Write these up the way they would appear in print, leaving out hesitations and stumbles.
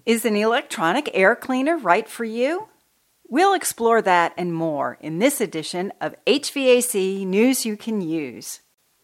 Is an electronic air cleaner right for you? We'll explore that and more in this edition of HVAC News You Can Use.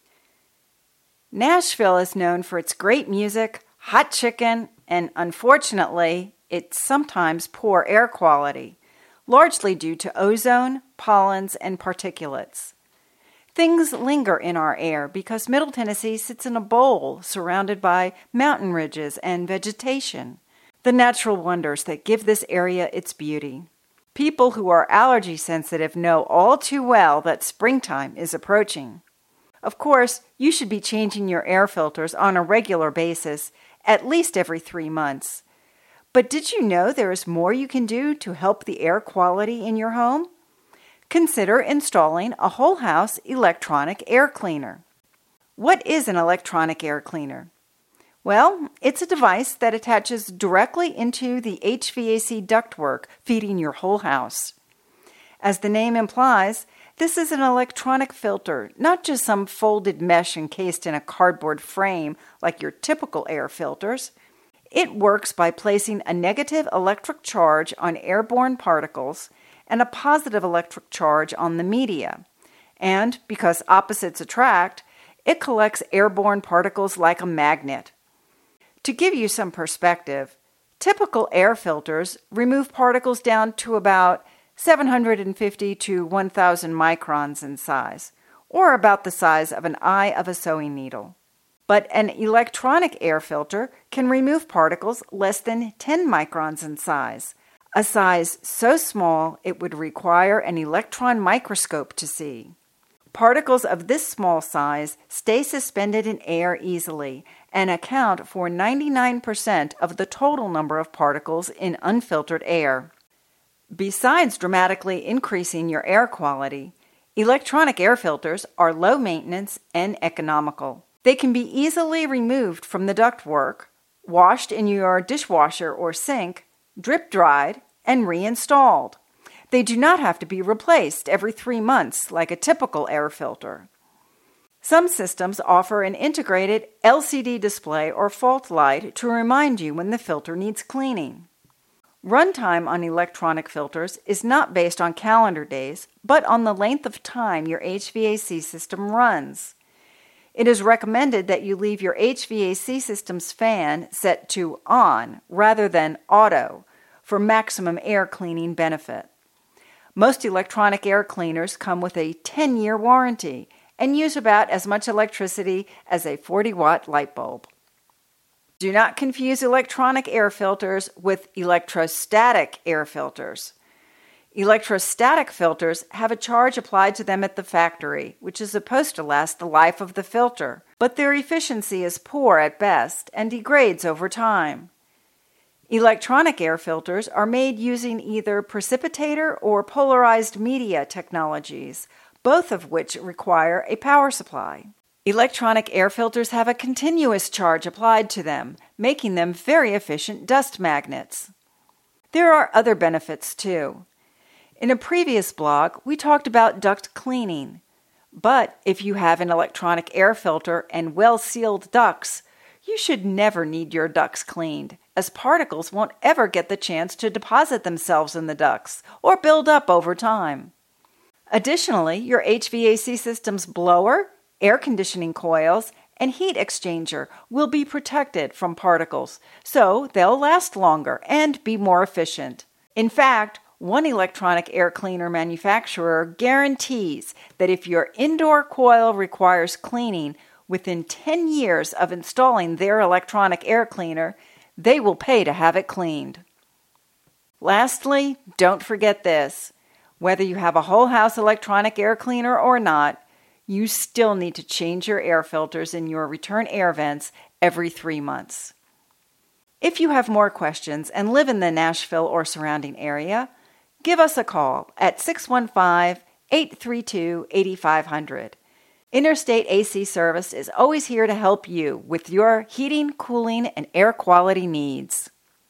Nashville is known for its great music, hot chicken, and unfortunately, its sometimes poor air quality, largely due to ozone, pollens, and particulates. Things linger in our air because Middle Tennessee sits in a bowl surrounded by mountain ridges and vegetation, the natural wonders that give this area its beauty. People who are allergy sensitive know all too well that springtime is approaching. Of course, you should be changing your air filters on a regular basis, at least every 3 months. But did you know there is more you can do to help the air quality in your home? Consider installing a whole house electronic air cleaner. What is an electronic air cleaner? Well, it's a device that attaches directly into the HVAC ductwork feeding your whole house. As the name implies, this is an electronic filter, not just some folded mesh encased in a cardboard frame like your typical air filters. It works by placing a negative electric charge on airborne particles and a positive electric charge on the media. And because opposites attract, it collects airborne particles like a magnet. To give you some perspective, typical air filters remove particles down to about 750 to 1,000 microns in size, or about the size of an eye of a sewing needle. But an electronic air filter can remove particles less than 10 microns in size, a size so small it would require an electron microscope to see. Particles of this small size stay suspended in air easily and account for 99% of the total number of particles in unfiltered air. Besides dramatically increasing your air quality, electronic air filters are low maintenance and economical. They can be easily removed from the ductwork, washed in your dishwasher or sink, drip-dried, and reinstalled. They do not have to be replaced every 3 months like a typical air filter. Some systems offer an integrated LCD display or fault light to remind you when the filter needs cleaning. Runtime on electronic filters is not based on calendar days, but on the length of time your HVAC system runs. It is recommended that you leave your HVAC system's fan set to on rather than auto for maximum air cleaning benefit. Most electronic air cleaners come with a 10-year warranty and use about as much electricity as a 40-watt light bulb. Do not confuse electronic air filters with electrostatic air filters. Electrostatic filters have a charge applied to them at the factory, which is supposed to last the life of the filter, but their efficiency is poor at best and degrades over time. Electronic air filters are made using either precipitator or polarized media technologies, both of which require a power supply. Electronic air filters have a continuous charge applied to them, making them very efficient dust magnets. There are other benefits too. In a previous blog, we talked about duct cleaning. But if you have an electronic air filter and well-sealed ducts, you should never need your ducts cleaned, as particles won't ever get the chance to deposit themselves in the ducts or build up over time. Additionally, your HVAC system's blower, air conditioning coils, and heat exchanger will be protected from particles, so they'll last longer and be more efficient. In fact, one electronic air cleaner manufacturer guarantees that if your indoor coil requires cleaning within 10 years of installing their electronic air cleaner, they will pay to have it cleaned. Lastly, don't forget this. Whether you have a whole house electronic air cleaner or not, you still need to change your air filters in your return air vents every 3 months. If you have more questions and live in the Nashville or surrounding area, give us a call at 615-832-8500. Interstate AC Service is always here to help you with your heating, cooling, and air quality needs.